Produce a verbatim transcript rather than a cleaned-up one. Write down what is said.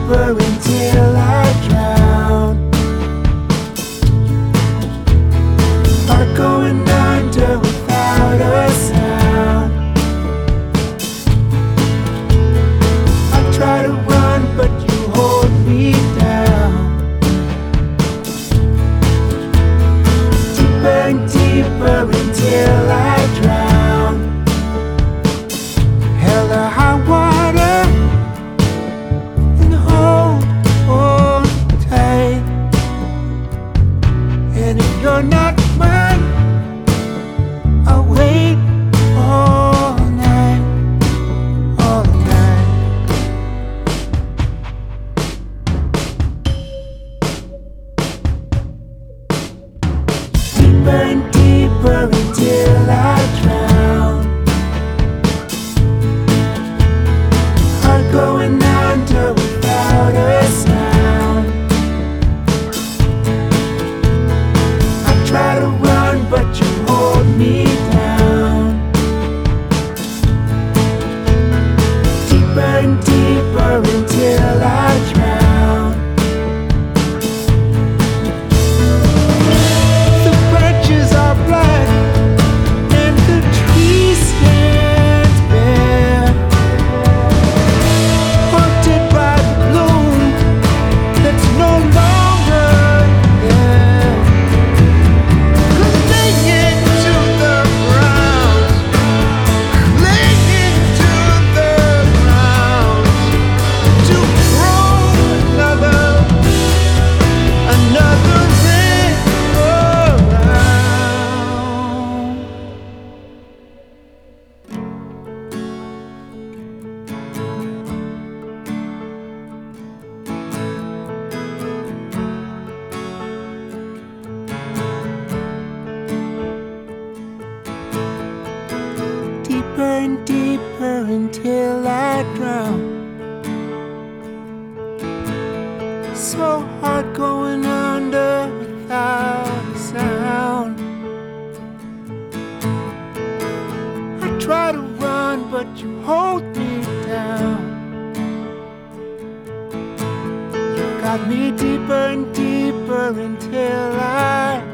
deeper until I drown. Heart going under without a sound. I try to run, but you hold me down. Deeper and deeper until I drown. Hell or high water, and hold on tight. And if you're not mine, I'll wait all night, all night. Deeper and deeper until I drown. Heart going under without a sound. I try to run, but you hold me down. Deeper and deeper until I drown. The branches are black and the tree stands bare, haunted by the bloom that's no longer there. Clinging to the ground, clinging to the ground, to grow another, another ring around. Deeper and deeper until I drown. So hard going under without a sound. I try to run, but you hold me down. You got me deeper and deeper until I